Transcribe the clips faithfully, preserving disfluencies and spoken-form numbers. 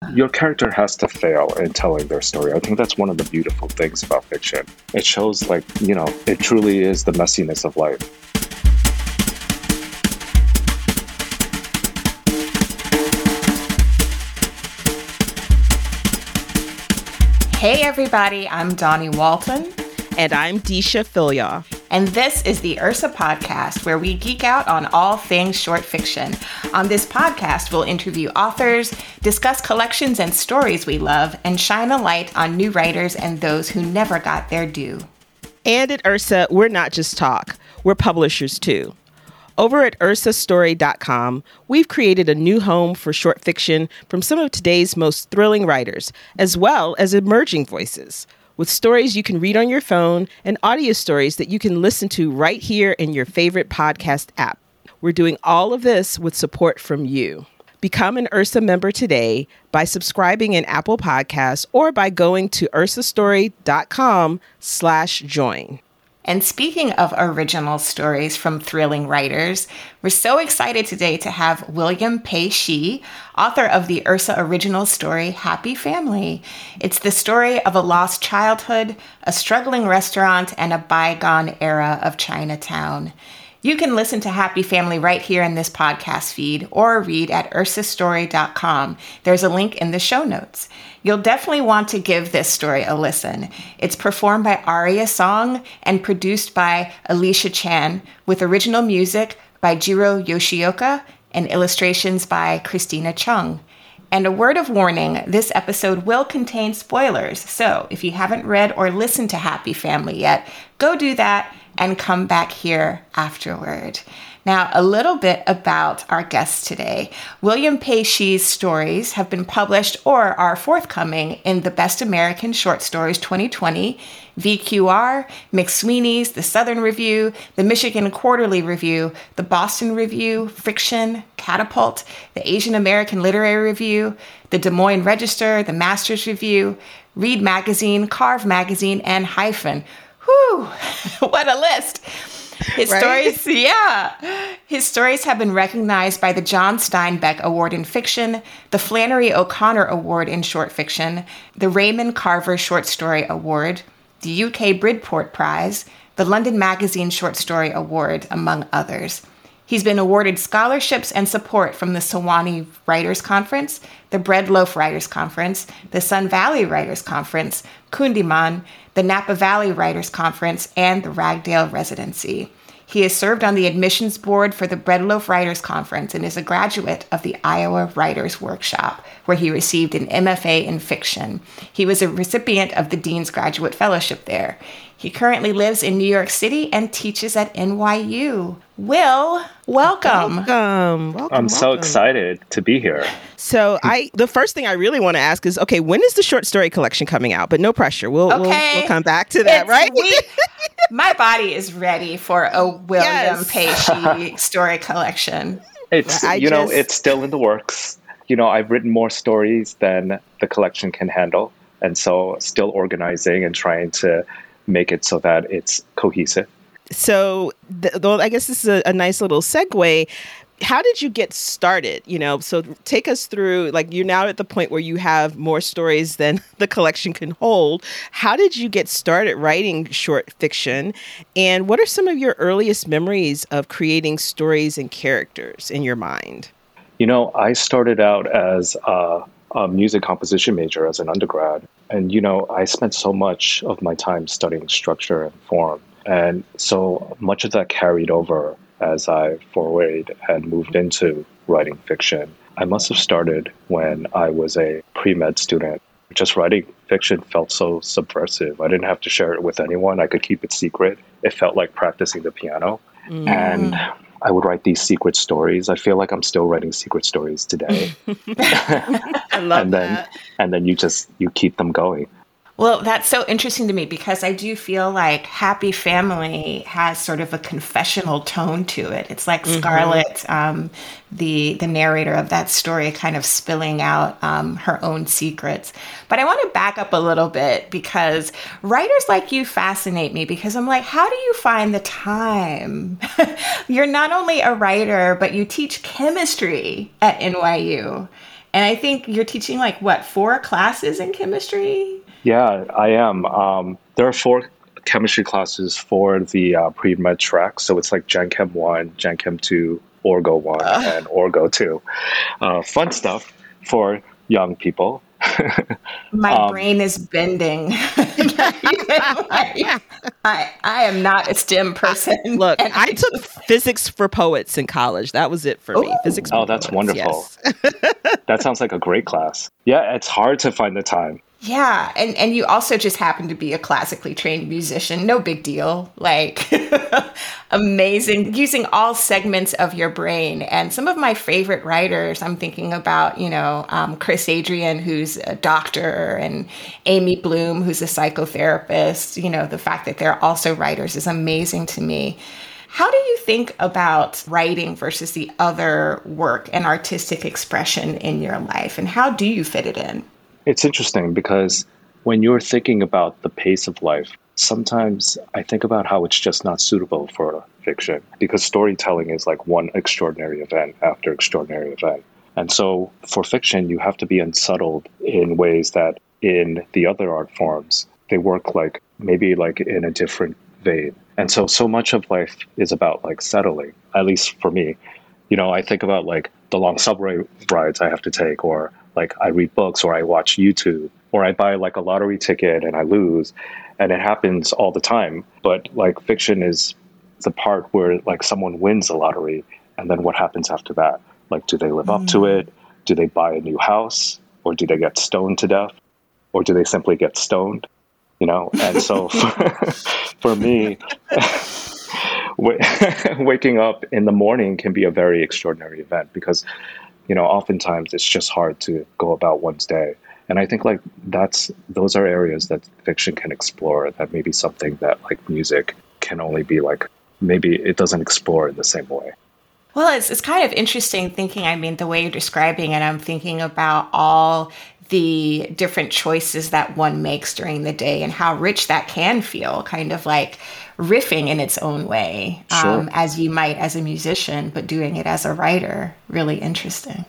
your character has to fail in telling their story. I think that's one of the beautiful things about fiction. It shows, like, you know, it truly is the messiness of life. Hey everybody, I'm Donnie Walton. And I'm Deesha Philyaw. And this is the Ursa Podcast, where we geek out on all things short fiction. On this podcast, we'll interview authors, discuss collections and stories we love, and shine a light on new writers and those who never got their due. And at Ursa, we're not just talk, we're publishers too. Over at ursa story dot com, we've created a new home for short fiction from some of today's most thrilling writers, as well as emerging voices, with stories you can read on your phone and audio stories that you can listen to right here in your favorite podcast app. We're doing all of this with support from you. Become an Ursa member today by subscribing in Apple Podcasts or by going to ursa story dot com slash join. And speaking of original stories from thrilling writers, we're so excited today to have William Pei Shih, author of the Ursa original story, Happy Family. It's the story of a lost childhood, a struggling restaurant, and a bygone era of Chinatown. You can listen to Happy Family right here in this podcast feed or read at ursa story dot com. There's a link in the show notes. You'll definitely want to give this story a listen. It's performed by Aria Song and produced by Alicia Chan, with original music by Jiro Yoshioka and illustrations by Christina Chung. And a word of warning, this episode will contain spoilers. So if you haven't read or listened to Happy Family yet, go do that and come back here afterward. Now, a little bit about our guest today. William Pei Shih's stories have been published or are forthcoming in the Best American Short Stories twenty twenty, V Q R, McSweeney's, the Southern Review, the Michigan Quarterly Review, the Boston Review, Friction, Catapult, the Asian American Literary Review, the Des Moines Register, the Masters Review, Read Magazine, Carve Magazine, and Hyphen. Whew, what a list. His right? stories, yeah. His stories have been recognized by the John Steinbeck Award in Fiction, the Flannery O'Connor Award in Short Fiction, the Raymond Carver Short Story Award, the U K Bridport Prize, the London Magazine Short Story Award, among others. He's been awarded scholarships and support from the Sewanee Writers Conference, the Bread Loaf Writers Conference, the Sun Valley Writers Conference, Kundiman, the Napa Valley Writers Conference, and the Ragdale Residency. He has served on the admissions board for the Bread Loaf Writers Conference and is a graduate of the Iowa Writers Workshop, where he received an M F A in fiction. He was a recipient of the Dean's Graduate Fellowship there. He currently lives in New York City and teaches at N Y U. Will, welcome. Welcome. welcome I'm so welcome. excited to be here. So I, the first thing I really want to ask is, okay, when is the short story collection coming out? But no pressure. We'll okay. we'll, we'll come back to that, it's, right? We, my body is ready for a William Yes. Pei Shih story collection. It's, I you know, just- it's still in the works. You know, I've written more stories than the collection can handle. And so still organizing and trying to make it so that it's cohesive. So, th- though I guess this is a, a nice little segue. How did you get started? You know, so take us through, like, you're now at the point where you have more stories than the collection can hold. How did you get started writing short fiction? And what are some of your earliest memories of creating stories and characters in your mind? You know, I started out as a, a music composition major as an undergrad. And, you know, I spent so much of my time studying structure and form. And so much of that carried over as I forayed and moved into writing fiction. I must have started when I was a pre-med student. Just writing fiction felt so subversive. I didn't have to share it with anyone. I could keep it secret. It felt like practicing the piano. Mm. And I would write these secret stories. I feel like I'm still writing secret stories today. I love and then, that. And then you just, you keep them going. Well, that's so interesting to me because I do feel like Happy Family has sort of a confessional tone to it. It's like mm-hmm. Scarlett, um, the the narrator of that story, kind of spilling out um, her own secrets. But I want to back up a little bit because writers like you fascinate me because I'm like, how do you find the time? You're not only a writer, but you teach chemistry at N Y U. And I think you're teaching like what, four classes in chemistry? Yeah, I am. Um, there are four chemistry classes for the uh, pre-med track. So it's like Gen Chem one, Gen Chem two, Orgo one, Ugh. and Orgo two. Uh, fun stuff for young people. My um, brain is bending. I, I, I am not a STEM person. Look, and I took physics for poets in college. That was it for me. Ooh. Physics for oh, that's poets, wonderful. yes. That sounds like a great class. Yeah, it's hard to find the time. Yeah, and, and you also just happen to be a classically trained musician. No big deal. Like, amazing. Using all segments of your brain. And some of my favorite writers, I'm thinking about, you know, um, Chris Adrian, who's a doctor, and Amy Bloom, who's a psychotherapist. You know, the fact that they're also writers is amazing to me. How do you think about writing versus the other work and artistic expression in your life? And how do you fit it in? It's interesting because when you're thinking about the pace of life, sometimes I think about how it's just not suitable for fiction because storytelling is like one extraordinary event after extraordinary event. And so for fiction, you have to be unsettled in ways that in the other art forms, they work like maybe like in a different vein. And so, so much of life is about like settling, at least for me. You know, I think about like the long subway rides I have to take, or like I read books, or I watch YouTube, or I buy like a lottery ticket and I lose. And it happens all the time. But like fiction is the part where like someone wins the lottery. And then what happens after that? Like, do they live mm. up to it? Do they buy a new house? Or do they get stoned to death? Or do they simply get stoned? You know? And so for, for me, waking up in the morning can be a very extraordinary event because, you know, oftentimes it's just hard to go about one's day. And I think like that's, those are areas that fiction can explore that maybe something that like music can only be like, maybe it doesn't explore in the same way. Well, it's, it's kind of interesting thinking, I mean, the way you're describing it, I'm thinking about all the different choices that one makes during the day and how rich that can feel, kind of like riffing in its own way, sure. um, as you might as a musician, but doing it as a writer. Really interesting.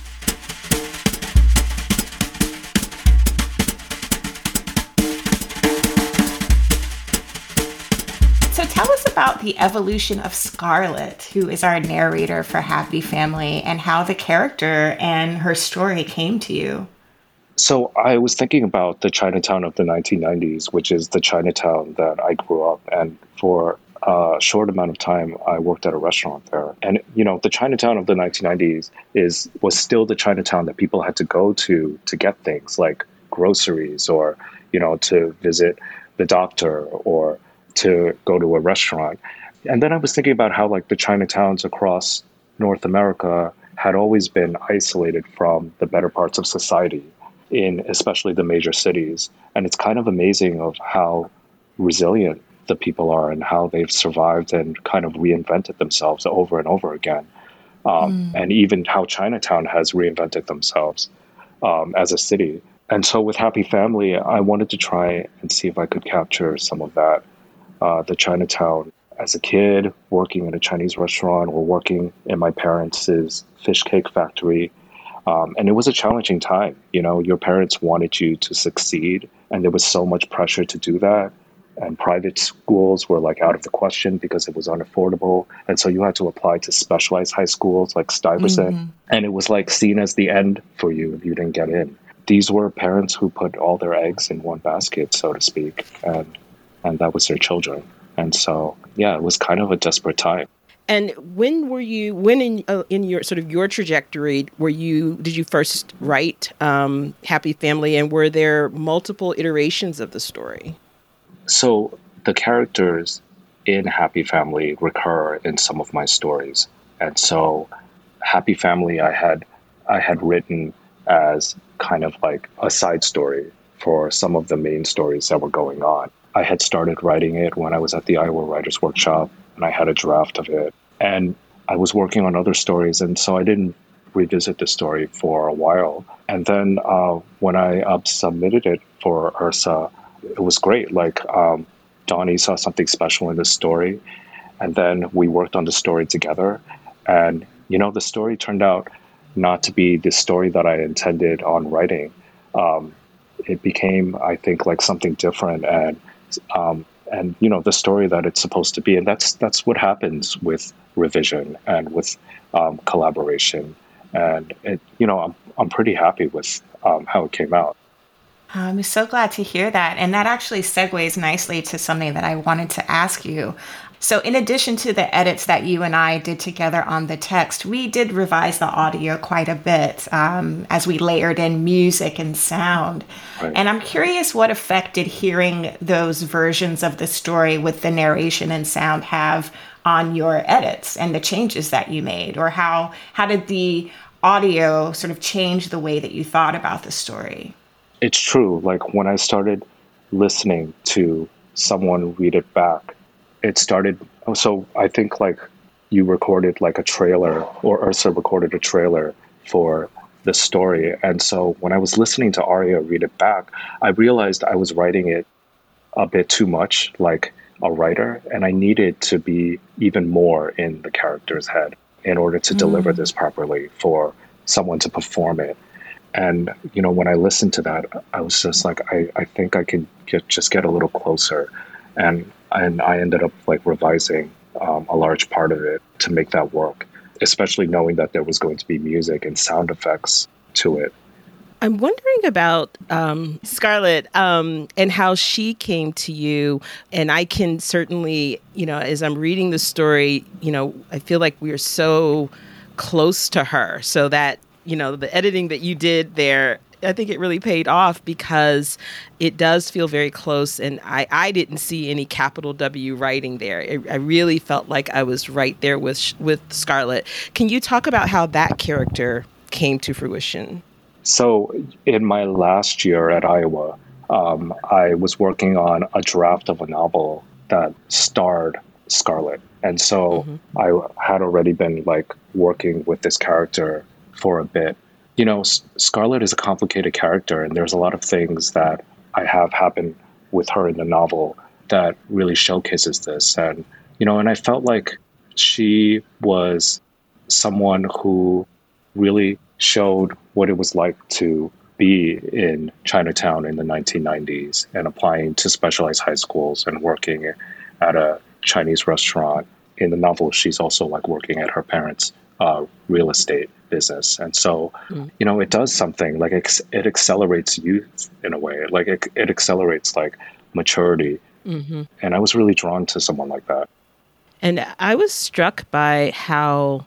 So tell us about the evolution of Scarlett, who is our narrator for Happy Family, and how the character and her story came to you. So I was thinking about the Chinatown of the nineteen nineties, which is the Chinatown that I grew up. And for a short amount of time, I worked at a restaurant there. And, you know, the Chinatown of the nineteen nineties is was still the Chinatown that people had to go to to get things like groceries or, you know, to visit the doctor or to go to a restaurant. And then I was thinking about how like the Chinatowns across North America had always been isolated from the better parts of society, in especially the major cities. And it's kind of amazing of how resilient the people are and how they've survived and kind of reinvented themselves over and over again. Um, mm. And even how Chinatown has reinvented themselves um, as a city. And so with Happy Family, I wanted to try and see if I could capture some of that. Uh, the Chinatown as a kid, working in a Chinese restaurant or working in my parents' fish cake factory. Um, and it was a challenging time. You know, your parents wanted you to succeed, and there was so much pressure to do that. And private schools were like out of the question because it was unaffordable. And so you had to apply to specialized high schools like Stuyvesant. Mm-hmm. And it was like seen as the end for you if you didn't get in. These were parents who put all their eggs in one basket, so to speak. And, and that was their children. And so, yeah, it was kind of a desperate time. And when were you, when in uh, in your sort of your trajectory, were you, did you first write um, Happy Family, and were there multiple iterations of the story? So the characters in Happy Family recur in some of my stories. And so Happy Family, I had, I had written as kind of like a side story for some of the main stories that were going on. I had started writing it when I was at the Iowa Writers Workshop, and I had a draft of it. And I was working on other stories, and so I didn't revisit the story for a while. And then uh, when I uh, submitted it for Ursa, it was great. Like, um, Donnie saw something special in the story, and then we worked on the story together. And, you know, the story turned out not to be the story that I intended on writing. Um, it became, I think, like something different, and um, and you know the story that it's supposed to be, and that's that's what happens with revision and with um, collaboration, and it, you know I'm I'm pretty happy with um, how it came out. I'm so glad to hear that. And that actually segues nicely to something that I wanted to ask you. So, in addition to the edits that you and I did together on the text, we did revise the audio quite a bit um, as we layered in music and sound. Right. And I'm curious what effect did hearing those versions of the story with the narration and sound have on your edits and the changes that you made? Or how, how did the audio sort of change the way that you thought about the story? It's true. Like when I started listening to someone read it back, it started. So I think like you recorded like a trailer, or Ursa recorded a trailer for the story. And so when I was listening to Aria read it back, I realized I was writing it a bit too much like a writer, and I needed to be even more in the character's head in order to mm. deliver this properly for someone to perform it. And, you know, when I listened to that, I was just like, I, I think I can get, just get a little closer. And, and I ended up like revising um, a large part of it to make that work, especially knowing that there was going to be music and sound effects to it. I'm wondering about um, Scarlett um, and how she came to you. And I can certainly, you know, as I'm reading the story, you know, I feel like we are so close to her, so that, you know, the editing that you did there, I think it really paid off because it does feel very close. And I, I didn't see any capital W writing there. I, I really felt like I was right there with with Scarlett. Can you talk about how that character came to fruition? So in my last year at Iowa, um, I was working on a draft of a novel that starred Scarlett. And so mm-hmm. I had already been like working with this character for a bit. You know, S- Scarlett is a complicated character, and there's a lot of things that I have happen with her in the novel that really showcases this. And, you know, and I felt like she was someone who really showed what it was like to be in Chinatown in the nineteen nineties and applying to specialized high schools and working at a Chinese restaurant. In the novel, she's also like working at her parents' uh, real estate business. And so, mm. you know, it does something like it, it accelerates youth in a way, like it, it accelerates like maturity. Mm-hmm. And I was really drawn to someone like that. And I was struck by how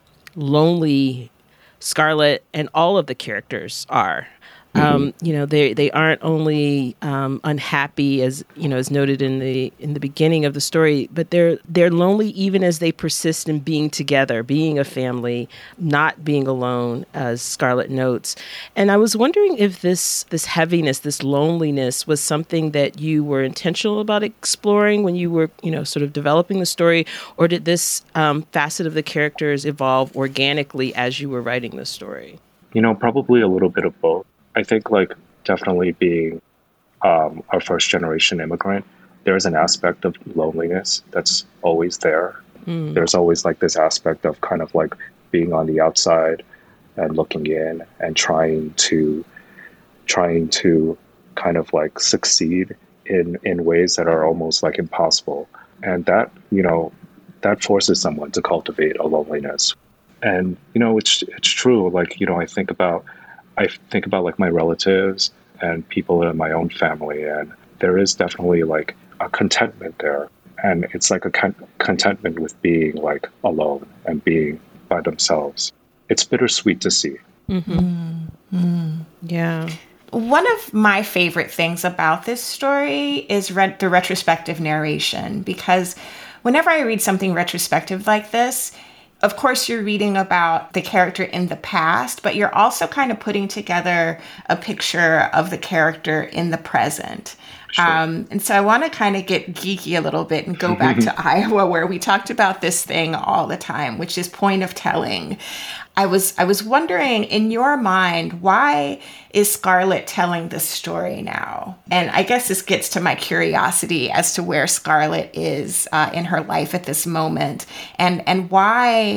lonely Scarlett and all of the characters are. Mm-hmm. Um, you know, they they aren't only um, unhappy, as you know, as noted in the in the beginning of the story, but they're they're lonely even as they persist in being together, being a family, not being alone, as Scarlett notes. And I was wondering if this this heaviness, this loneliness, was something that you were intentional about exploring when you were, you know, sort of developing the story, or did this um, facet of the characters evolve organically as you were writing the story? You know, probably a little bit of both. I think like definitely being um, a first generation immigrant, there's an aspect of loneliness that's always there. Mm. There's always like this aspect of kind of like being on the outside and looking in and trying to trying to kind of like succeed in, in ways that are almost like impossible. And that, you know, that forces someone to cultivate a loneliness. And, you know, it's it's true. Like, you know, I think about I think about like my relatives and people in my own family, and there is definitely like a contentment there. And it's like a con- contentment with being like alone and being by themselves. It's bittersweet to see. Mm-hmm. Mm-hmm. Yeah. One of my favorite things about this story is re- the retrospective narration, because whenever I read something retrospective like this, of course, you're reading about the character in the past, but you're also kind of putting together a picture of the character in the present. Sure. Um, and so I want to kind of get geeky a little bit and go back to Iowa, where we talked about this thing all the time, which is point of telling. I was I was wondering, in your mind, why is Scarlett telling this story now? And I guess this gets to my curiosity as to where Scarlett is uh, in her life at this moment, and and why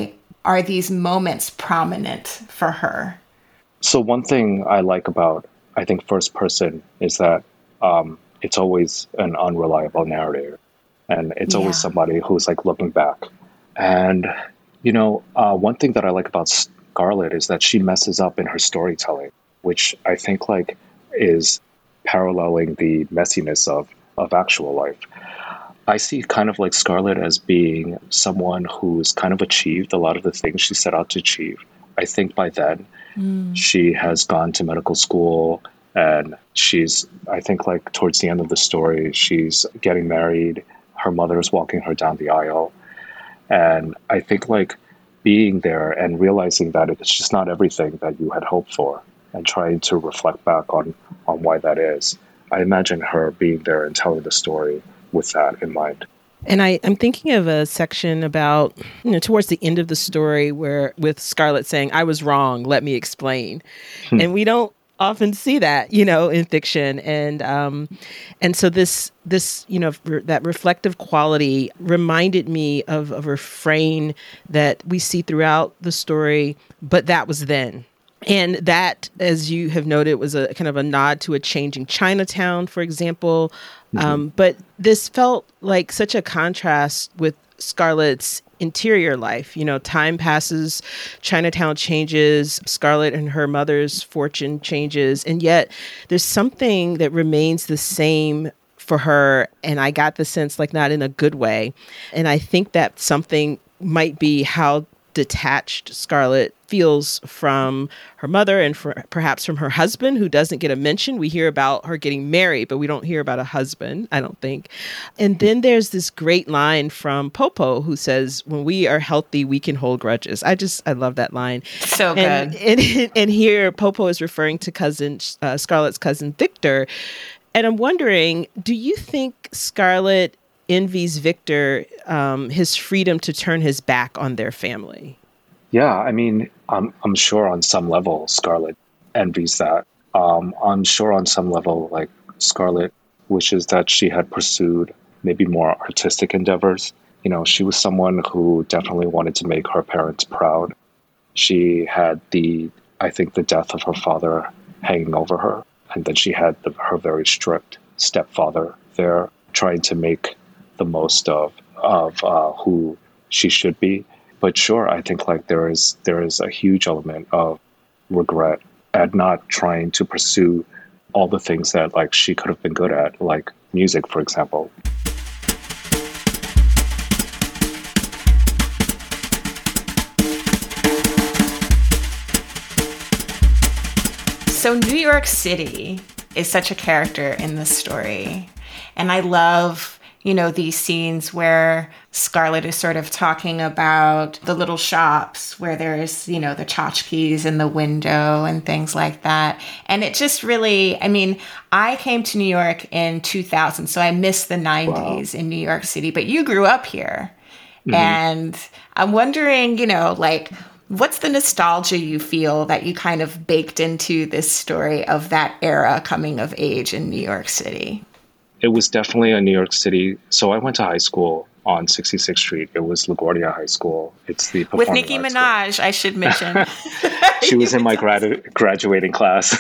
are these moments prominent for her? So one thing I like about, I think, first person is that um, it's always an unreliable narrator. And it's Yeah. always somebody who's like looking back. And, you know, uh, one thing that I like about Scarlett is that she messes up in her storytelling, which I think like is paralleling the messiness of, of actual life. I see kind of like Scarlett as being someone who's kind of achieved a lot of the things she set out to achieve. I think by then mm. she has gone to medical school and she's, I think like towards the end of the story, she's getting married. Her mother is walking her down the aisle. And I think like being there and realizing that it's just not everything that you had hoped for and trying to reflect back on, on why that is. I imagine her being there and telling the story with that in mind. And I, I'm thinking of a section about, you know, towards the end of the story where with Scarlett saying, I was wrong, let me explain. Hmm. And we don't often see that, you know, in fiction. And um, and so this, this you know, re- that reflective quality reminded me of a refrain that we see throughout the story, but that was then. And that, as you have noted, was a kind of a nod to a changing Chinatown, for example. Mm-hmm. Um, but this felt like such a contrast with Scarlett's interior life. You know, time passes, Chinatown changes, Scarlett and her mother's fortune changes, and yet there's something that remains the same for her. And I got the sense, like, not in a good way. And I think that something might be how detached Scarlett feels from her mother and for, perhaps from her husband, who doesn't get a mention. We hear about her getting married, but we don't hear about a husband, I don't think. And then there's this great line from Popo who says, when we are healthy, we can hold grudges. I just, I love that line. So good. And, and, and here Popo is referring to cousin, uh, Scarlett's cousin Victor. And I'm wondering, do you think Scarlett envies Victor um, his freedom to turn his back on their family? Yeah, I mean, I'm, I'm sure on some level Scarlett envies that. Um, I'm sure on some level, like, Scarlett wishes that she had pursued maybe more artistic endeavors. You know, she was someone who definitely wanted to make her parents proud. She had the, I think, the death of her father hanging over her. And then she had the, her very strict stepfather there trying to make the most of of uh, who she should be. But sure, I think like there is there is a huge element of regret at not trying to pursue all the things that like she could have been good at, like music, for example. So New York City is such a character in this story. And I love, you know, these scenes where Scarlett is sort of talking about the little shops where there's, you know, the tchotchkes in the window and things like that. And it just really, I mean, I came to New York in two thousand, so I missed the nineties wow. in New York City, but you grew up here. Mm-hmm. And I'm wondering, you know, like, what's the nostalgia you feel that you kind of baked into this story of that era coming of age in New York City? It was definitely a New York City. So I went to high school on sixty-sixth Street. It was LaGuardia High School. It's the with Nicki Minaj, school. I should mention. She was in my grad- graduating class,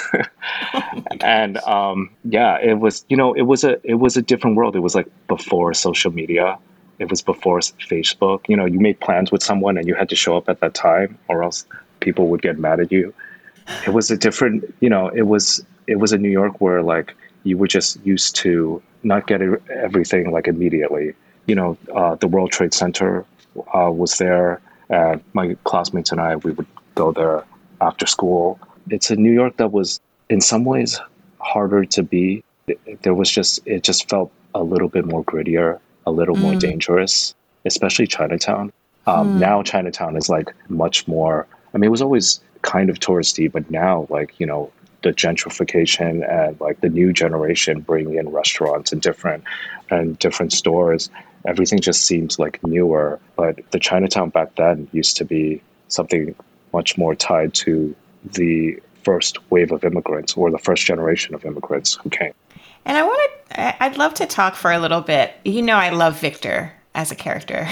oh and um, yeah, it was. You know, it was a it was a different world. It was like before social media. It was before Facebook. You know, you made plans with someone and you had to show up at that time, or else people would get mad at you. It was a different. You know, it was it was a New York where like you were just used to not getting everything like immediately. You know, uh, the World Trade Center uh, was there, and my classmates and I, we would go there after school. It's a New York that was, in some ways, harder to be. There was just, it just felt a little bit more grittier, a little mm. more dangerous, especially Chinatown. Um, mm. Now Chinatown is like much more, I mean, it was always kind of touristy, but now like, you know, the gentrification and like the new generation bringing in restaurants and different and different stores, everything just seems like newer. But the Chinatown back then used to be something much more tied to the first wave of immigrants or the first generation of immigrants who came. And I wanted, I'd love to talk for a little bit. You know, I love Victor. as a character.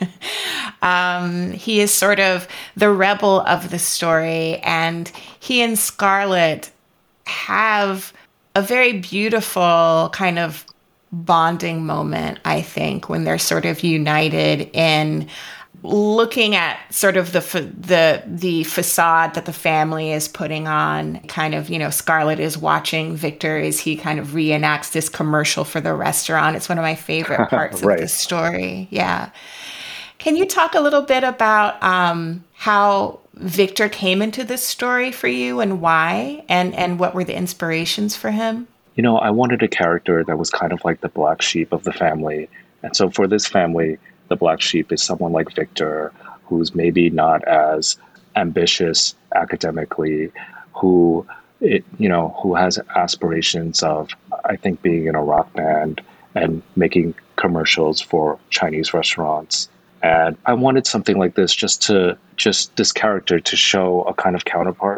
um, he is sort of the rebel of the story, and he and Scarlett have a very beautiful kind of bonding moment, I think, when they're sort of united in looking at sort of the the the facade that the family is putting on. Kind of, you know, Scarlett is watching Victor as he kind of reenacts this commercial for the restaurant. It's one of my favorite parts right. of the story. Yeah. Can you talk a little bit about um, how Victor came into this story for you and why, and, and what were the inspirations for him? You know, I wanted a character that was kind of like the black sheep of the family. And so for this family, the black sheep is someone like Victor, who's maybe not as ambitious academically, who, it, you know, who has aspirations of, I think, being in a rock band and making commercials for Chinese restaurants. And I wanted something like this just to, just this character to show a kind of counterpart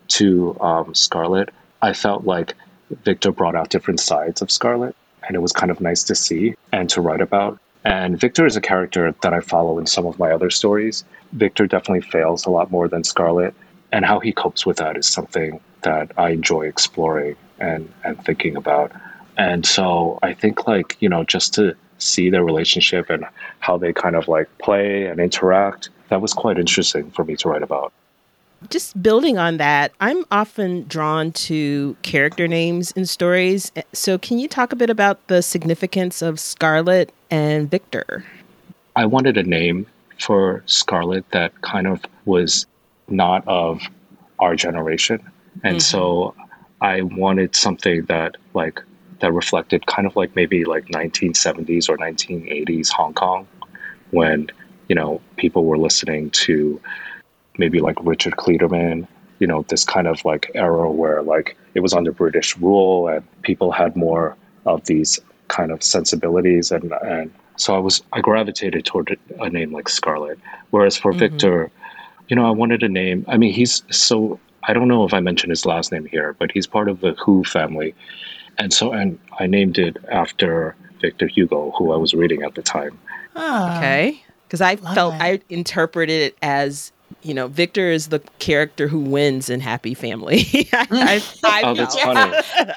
to um, Scarlett. I felt like Victor brought out different sides of Scarlett, and it was kind of nice to see and to write about. And Victor is a character that I follow in some of my other stories. Victor definitely fails a lot more than Scarlett, and how he copes with that is something that I enjoy exploring and, and thinking about. And so I think, like, you know, just to see their relationship and how they kind of like play and interact, that was quite interesting for me to write about. Just building on that, I'm often drawn to character names in stories. So can you talk a bit about the significance of Scarlett and Victor? I wanted a name for Scarlett that kind of was not of our generation. And mm-hmm. so I wanted something that like that reflected kind of like maybe like nineteen seventies or nineteen eighties Hong Kong, when, you know, people were listening to maybe like Richard Clayderman, you know, this kind of like era where like it was under British rule and people had more of these kind of sensibilities. And, and so I was, I gravitated toward a name like Scarlett. Whereas for mm-hmm. Victor, you know, I wanted a name. I mean, he's so, I don't know if I mentioned his last name here, but he's part of the Who family. And so, and I named it after Victor Hugo, who I was reading at the time. Oh, okay. Because I felt, it. I interpreted it as, you know, Victor is the character who wins in Happy Family. I, I, I oh, that's funny.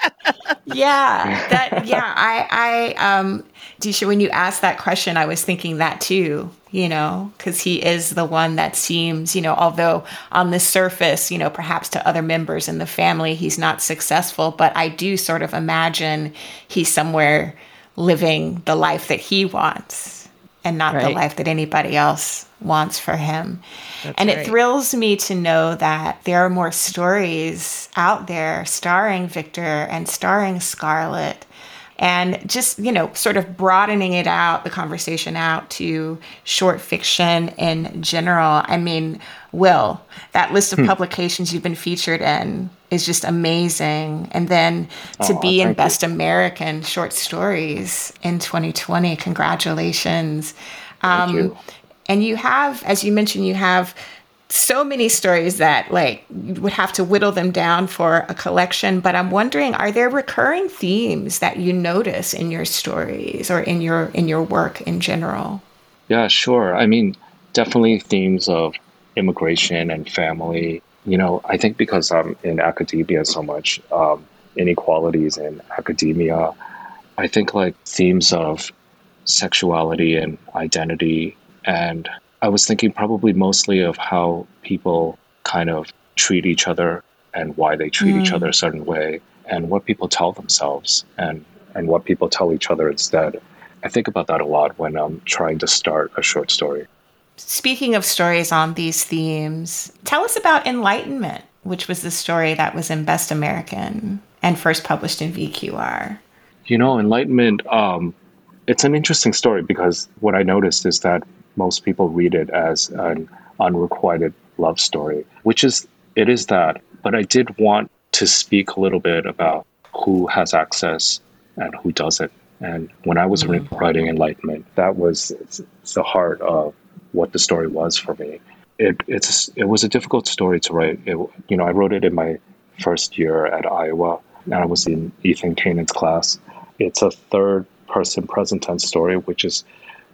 yeah, that. Yeah, I, I, um, Disha, when you asked that question, I was thinking that too. You know, because he is the one that seems, you know, although on the surface, you know, perhaps to other members in the family, he's not successful, but I do sort of imagine he's somewhere living the life that he wants and not right. the life that anybody else wants for him. That's and right. It thrills me to know that there are more stories out there starring Victor and starring Scarlett, and just, you know, sort of broadening it out, the conversation out to short fiction in general. I mean, Will, that list of hmm. publications you've been featured in is just amazing. And then to oh, be in Best you. American Short Stories in twenty twenty, congratulations. Thank um, you. And you have, as you mentioned, you have so many stories that like you would have to whittle them down for a collection. But I'm wondering, are there recurring themes that you notice in your stories or in your in your work in general? Yeah, sure. I mean, definitely themes of immigration and family. You know, I think because I'm in academia so much, um, inequalities in academia, I think like themes of sexuality and identity. And I was thinking probably mostly of how people kind of treat each other and why they treat mm. each other a certain way and what people tell themselves and, and what people tell each other instead. I think about that a lot when I'm trying to start a short story. Speaking of stories on these themes, tell us about Enlightenment, which was the story that was in Best American and first published in V Q R. You know, Enlightenment, um, it's an interesting story because what I noticed is that most people read it as an unrequited love story, which is, it is that. But I did want to speak a little bit about who has access and who doesn't. And when I was mm-hmm. writing Enlightenment, that was the heart of what the story was for me. It it's it was a difficult story to write. It, you know, I wrote it in my first year at Iowa, and I was in Ethan Kanan's class. It's a third person present tense story, which is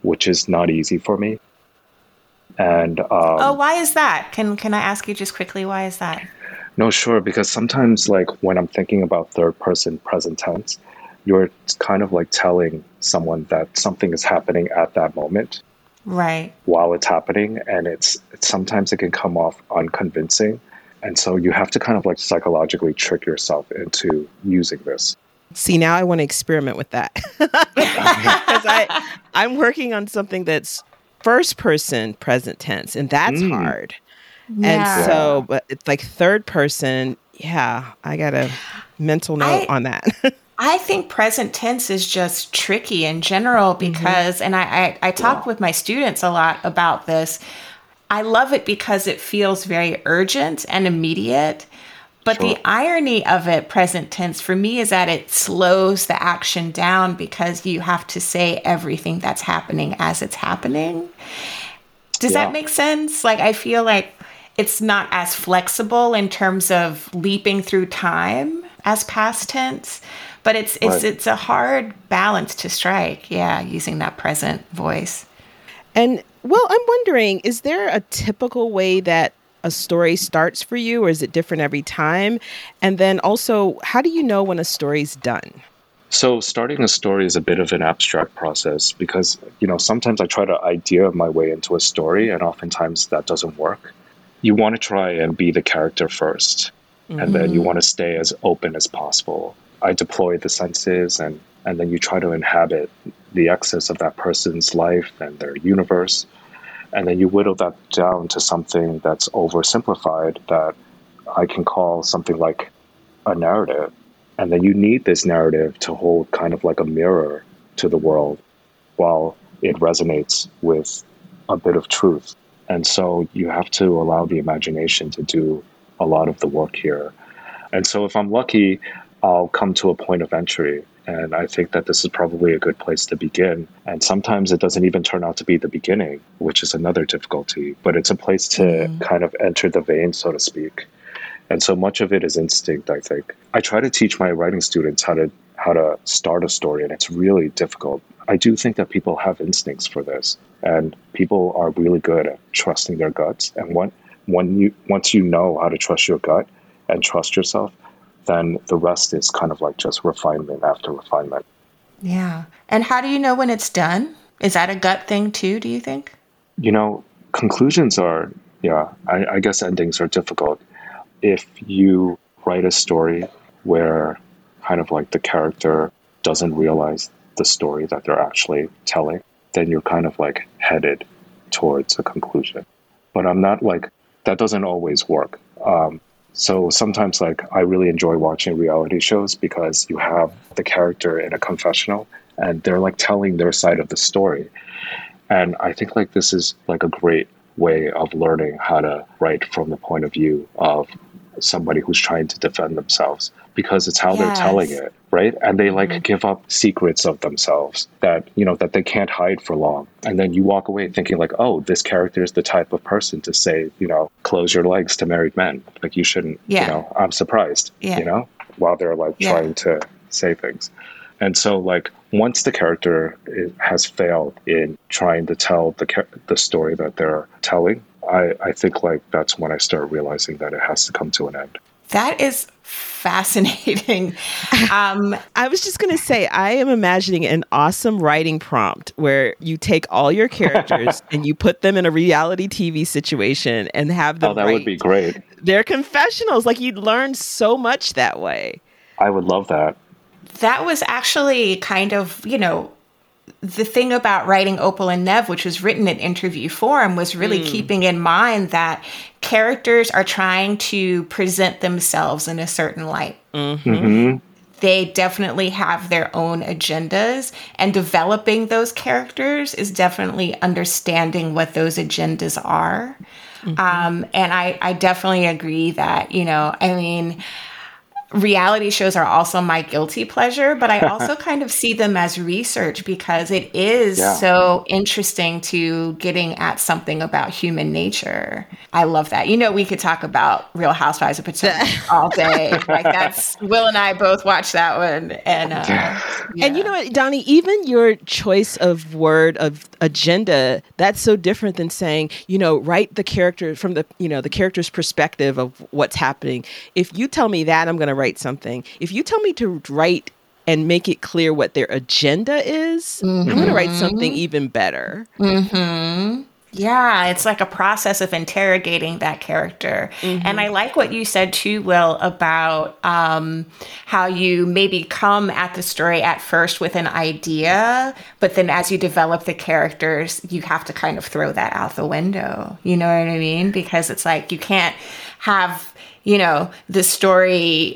which is not easy for me. And um, oh, why is that? Can can I ask you just quickly, why is that? No, sure, because sometimes like when I'm thinking about third person present tense, you're kind of like telling someone that something is happening at that moment. Right. While it's happening, and it's, it's sometimes it can come off unconvincing. And so you have to kind of like psychologically trick yourself into using this. See, now I want to experiment with that. Because I I'm working on something that's first person present tense, and that's mm. hard. Yeah. And so, but it's like third person. Yeah, I got a mental note I, on that. I think present tense is just tricky in general because, mm-hmm. and I, I, I talk yeah. with my students a lot about this. I love it because it feels very urgent and immediate. But sure. the irony of it, present tense, for me is that it slows the action down because you have to say everything that's happening as it's happening. Does yeah. that make sense? Like, I feel like it's not as flexible in terms of leaping through time as past tense. But it's it's right. it's a hard balance to strike, yeah, using that present voice. And, well, I'm wondering, is there a typical way that a story starts for you, or is it different every time? And then also, how do you know when a story's done? So starting a story is a bit of an abstract process because, you know, sometimes I try to idea my way into a story, and oftentimes that doesn't work. You want to try and be the character first, mm-hmm. and then you want to stay as open as possible. I deploy the senses, and, and then you try to inhabit the excess of that person's life and their universe. And then you whittle that down to something that's oversimplified that I can call something like a narrative. And then you need this narrative to hold kind of like a mirror to the world while it resonates with a bit of truth. And so you have to allow the imagination to do a lot of the work here. And so if I'm lucky, I'll come to a point of entry. And I think that this is probably a good place to begin. And sometimes it doesn't even turn out to be the beginning, which is another difficulty. But it's a place to mm. kind of enter the vein, so to speak. And so much of it is instinct, I think. I try to teach my writing students how to how to start a story, and it's really difficult. I do think that people have instincts for this, and people are really good at trusting their guts. And when, when you once you know how to trust your gut and trust yourself, then the rest is kind of like just refinement after refinement. Yeah. And how do you know when it's done? Is that a gut thing too, do you think? You know, conclusions are, yeah, I, I guess endings are difficult. If you write a story where kind of like the character doesn't realize the story that they're actually telling, then you're kind of like headed towards a conclusion. But I'm not like, that doesn't always work. Um, So sometimes, like, I really enjoy watching reality shows because you have the character in a confessional and they're like telling their side of the story. And I think like this is like a great way of learning how to write from the point of view of somebody who's trying to defend themselves, because it's how yes. they're telling it, right? And they like mm-hmm. give up secrets of themselves that, you know, that they can't hide for long. And then you walk away thinking like, oh, this character is the type of person to say, you know, close your legs to married men. Like you shouldn't, yeah. you know, I'm surprised, yeah. you know, while they're like yeah. trying to say things. And so like once the character is, has failed in trying to tell the the story that they're telling, I, I think like that's when I start realizing that it has to come to an end. That is fascinating. Um, I was just going to say, I am imagining an awesome writing prompt where you take all your characters and you put them in a reality T V situation and have them Oh, that write would be great. Their confessionals. Like you'd learn so much that way. I would love that. That was actually kind of, you know, the thing about writing Opal and Nev, which was written in interview form, was really mm. keeping in mind that characters are trying to present themselves in a certain light. Mm-hmm. Mm-hmm. They definitely have their own agendas, and developing those characters is definitely understanding what those agendas are. Mm-hmm. Um, and I, I definitely agree that, you know, I mean, reality shows are also my guilty pleasure, but I also kind of see them as research because it is Yeah. so interesting to getting at something about human nature. I love that. You know, we could talk about Real Housewives of Potomac all day. Like that's Will and I both watched that one, and uh, yeah. And you know what, Donnie, even your choice of word of agenda, that's so different than saying, you know, write the character from the, you know, the character's perspective of what's happening. If you tell me that, I'm going to write something. If you tell me to write and make it clear what their agenda is, mm-hmm. I'm going to write something even better. Mm-hmm. Yeah, it's like a process of interrogating that character. Mm-hmm. And I like what you said too, Will, about um, how you maybe come at the story at first with an idea, but then as you develop the characters, you have to kind of throw that out the window. You know what I mean? Because it's like you can't have, you know, the story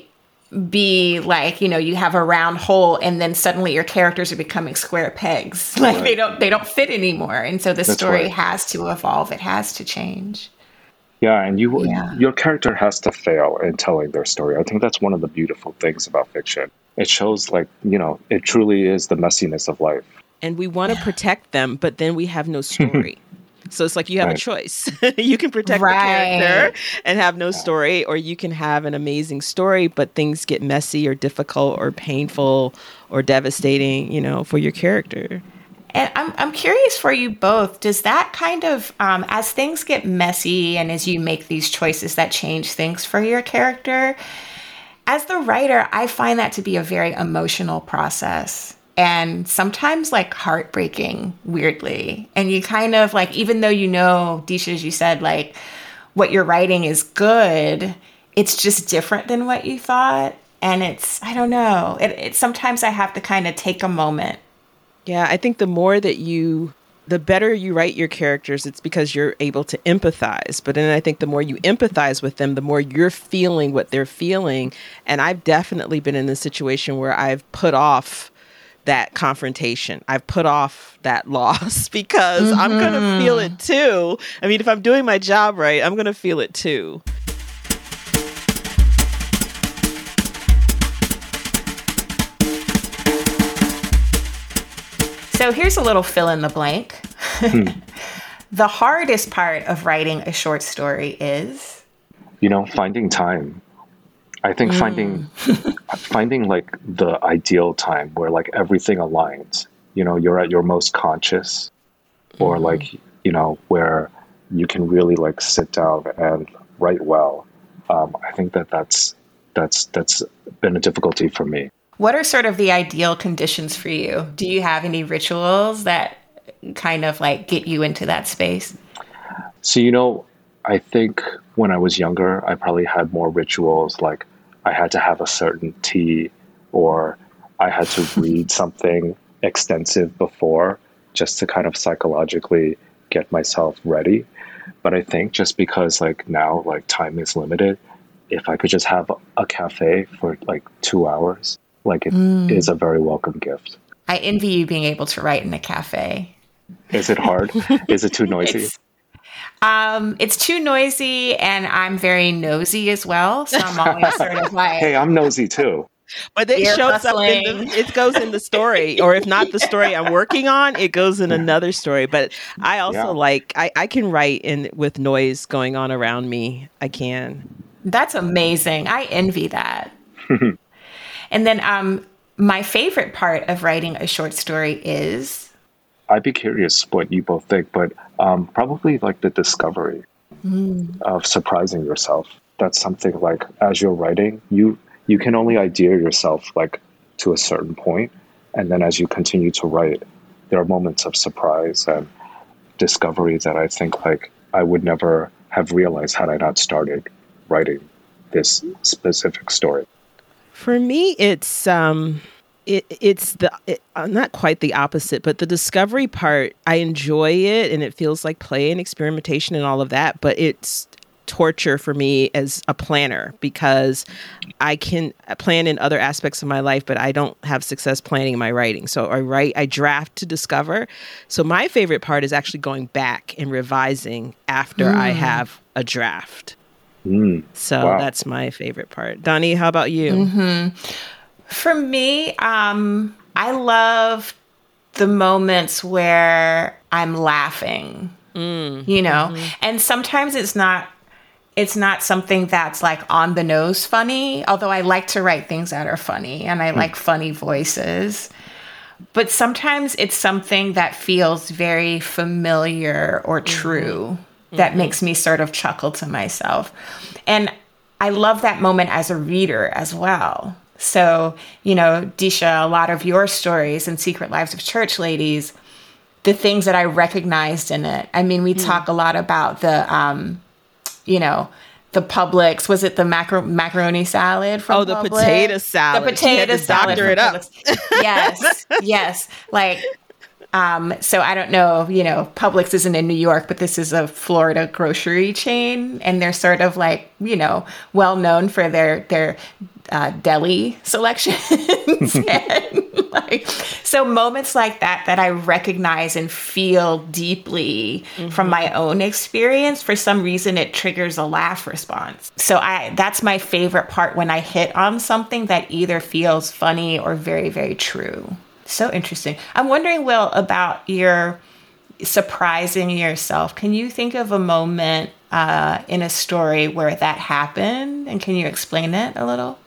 be like, you know, you have a round hole and then suddenly your characters are becoming square pegs. Like right. they don't they don't fit anymore. And so the That's story right. has to evolve. It has to change. Yeah, and you yeah. your character has to fail in telling their story. I think that's one of the beautiful things about fiction. It shows like, you know, it truly is the messiness of life. And we want to protect them, but then we have no story. So it's like you have right. a choice. You can protect right. the character and have no story, or you can have an amazing story, but things get messy or difficult or painful or devastating, you know, for your character. And I'm I'm curious for you both. Does that kind of, um, as things get messy and as you make these choices that change things for your character, as the writer, I find that to be a very emotional process. And sometimes like heartbreaking, weirdly. And you kind of like, even though you know, Disha, as you said, like what you're writing is good, it's just different than what you thought. And it's, I don't know, it, it sometimes I have to kind of take a moment. Yeah, I think the more that you, the better you write your characters, it's because you're able to empathize. But then I think the more you empathize with them, the more you're feeling what they're feeling. And I've definitely been in a situation where I've put off that confrontation. I've put off that loss because mm-hmm. I'm going to feel it too. I mean, if I'm doing my job right, I'm going to feel it too. So here's a little fill in the blank. Hmm. The hardest part of writing a short story is? You know, finding time. I think mm. finding finding like the ideal time where like everything aligns, you know, you're at your most conscious or mm-hmm. like, you know, where you can really like sit down and write well. Um, I think that that's, that's, that's been a difficulty for me. What are sort of the ideal conditions for you? Do you have any rituals that kind of like get you into that space? So, you know, I think when I was younger, I probably had more rituals like I had to have a certain tea or I had to read something extensive before just to kind of psychologically get myself ready. But I think just because like now like time is limited, if I could just have a cafe for like two hours, like it mm. is a very welcome gift. I envy you being able to write in a cafe. Is it hard? Is it too noisy? It's- Um, it's too noisy and I'm very nosy as well. So I'm always sort of like, hey, I'm nosy too. But it shows up in the, it goes in the story, or if not the story I'm working on, it goes in another story. But I also yeah. like, I, I can write in with noise going on around me. I can. That's amazing. I envy that. And then, um, my favorite part of writing a short story is, I'd be curious what you both think, but um, probably like the discovery mm. of surprising yourself. That's something like as you're writing, you you can only idea yourself like to a certain point, and then as you continue to write, there are moments of surprise and discovery that I think like I would never have realized had I not started writing this specific story. For me, it's um. It, it's the it, uh, not quite the opposite, but the discovery part, I enjoy it and it feels like play and experimentation and all of that. But it's torture for me as a planner because I can plan in other aspects of my life, but I don't have success planning my writing. So I write, I draft to discover. So my favorite part is actually going back and revising after mm. I have a draft. Mm, So wow. that's my favorite part. Donnie, how about you? Mm-hmm. For me, um, I love the moments where I'm laughing, Mm, you know, mm-hmm. and sometimes it's not, it's not something that's like on the nose funny, although I like to write things that are funny and I like funny voices. But sometimes it's something that feels very familiar or true mm-hmm. that mm-hmm. makes me sort of chuckle to myself. And I love that moment as a reader as well. So, you know, Disha, a lot of your stories in Secret Lives of Church Ladies, the things that I recognized in it. I mean, we mm. talk a lot about the, um, you know, the Publix. Was it the macro- macaroni salad from Oh, the Publix? potato salad. The potato salad. Doctor it up. Yes, yes. Like, um, so I don't know, you know, Publix isn't in New York, but this is a Florida grocery chain. And they're sort of like, you know, well known for their, their, Uh, deli selections. And like, so moments like that that I recognize and feel deeply mm-hmm. from my own experience, for some reason it triggers a laugh response. So I that's my favorite part, when I hit on something that either feels funny or very, very true. So interesting. I'm wondering, Will, about your surprising yourself. Can you think of a moment uh, in a story where that happened? And can you explain it a little?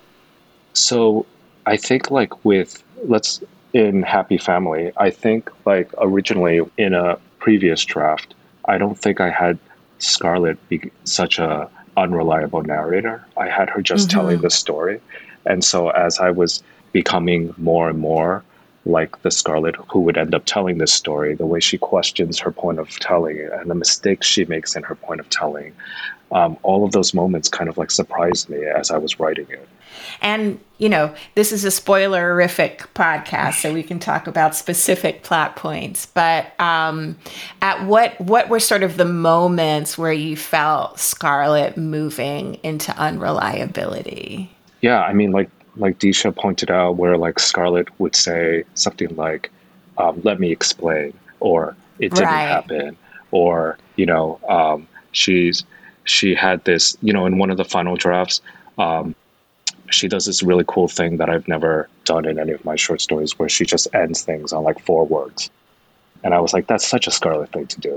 So I think like with, let's, in Happy Family, I think like originally in a previous draft, I don't think I had Scarlett be such a unreliable narrator. I had her just mm-hmm. telling the story. And so as I was becoming more and more like the Scarlett who would end up telling this story, the way she questions her point of telling it and the mistakes she makes in her point of telling, um, all of those moments kind of like surprised me as I was writing it. And, you know, this is a spoilerific podcast, so we can talk about specific plot points. But um, at what what were sort of the moments where you felt Scarlett moving into unreliability? Yeah, I mean, like like Disha pointed out, where like Scarlett would say something like, um, "Let me explain," or "It didn't right. happen," or you know, um, she's she had this, you know, in one of the final drafts. Um, She does this really cool thing that I've never done in any of my short stories, where she just ends things on like four words. And I was like, that's such a Scarlett thing to do.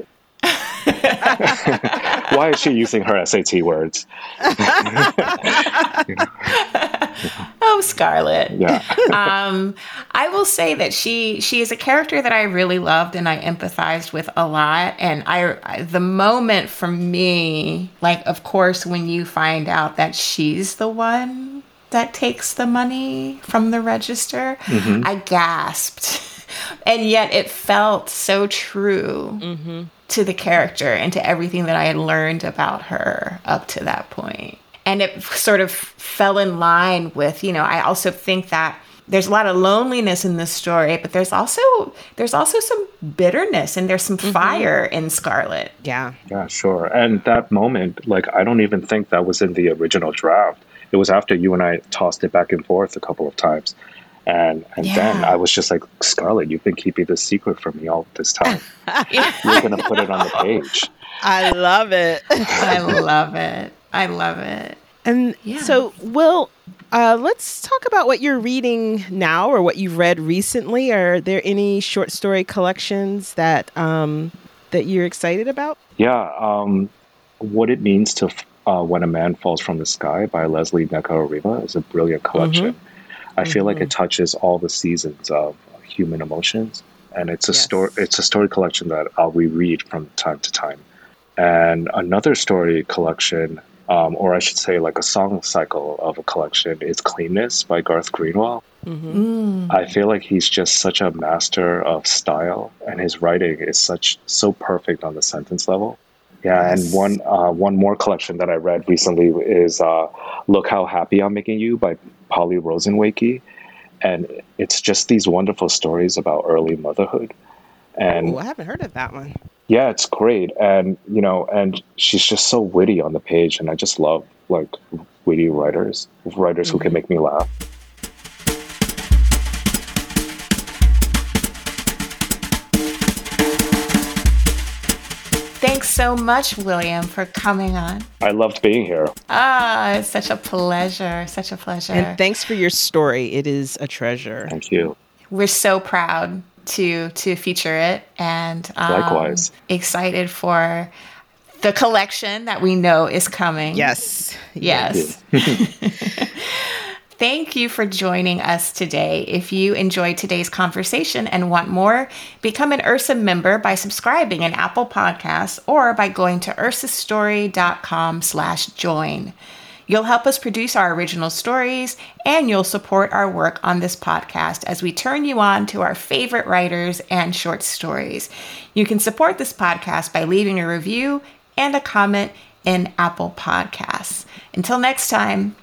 Why is she using her S A T words? You know? Oh, Scarlett. Yeah. um, I will say that she she is a character that I really loved and I empathized with a lot. And I, I the moment for me, like, of course, when you find out that she's the one that takes the money from the register, mm-hmm. I gasped. And yet it felt so true mm-hmm. to the character and to everything that I had learned about her up to that point. And it sort of fell in line with, you know, I also think that there's a lot of loneliness in this story, but there's also there's also some bitterness and there's some mm-hmm. fire in Scarlett. Yeah. Yeah, sure. And that moment, like, I don't even think that was in the original draft. It was after you and I tossed it back and forth a couple of times. And and yeah. then I was just like, Scarlett, you've been keeping this secret from me all this time. You're going to put it on the page. I love it. I love it. I love it. And yeah. so, Will, uh, let's talk about what you're reading now or what you've read recently. Are there any short story collections that um, that you're excited about? Yeah. Um, What It Means to uh, When a Man Falls from the Sky by Leslie Neka-Oriba is a brilliant collection. Mm-hmm. I feel mm-hmm. like it touches all the seasons of human emotions. And it's a yes. story. It's a story collection that I'll reread from time to time. And another story collection, um, or I should say like a song cycle of a collection, is Cleanness by Garth Greenwell. Mm-hmm. I feel like he's just such a master of style, and his writing is such so perfect on the sentence level. Yeah, yes. and one uh, one more collection that I read recently is uh, Look How Happy I'm Making You by Polly Rosenwake. And it's just these wonderful stories about early motherhood. And Ooh, I haven't heard of that one. Yeah, it's great. And, you know, and she's just so witty on the page. And I just love, like, witty writers, writers mm-hmm. who can make me laugh. Thanks so much, William, for coming on. I loved being here. Ah, it's such a pleasure. Such a pleasure. And thanks for your story. It is a treasure. Thank you. We're so proud to to feature it, and um, likewise excited for the collection that we know is coming. Yes. Yes. Thank you for joining us today. If you enjoyed today's conversation and want more, become an Ursa member by subscribing in Apple Podcasts or by going to ursastory.com slash join. You'll help us produce our original stories, and you'll support our work on this podcast as we turn you on to our favorite writers and short stories. You can support this podcast by leaving a review and a comment in Apple Podcasts. Until next time.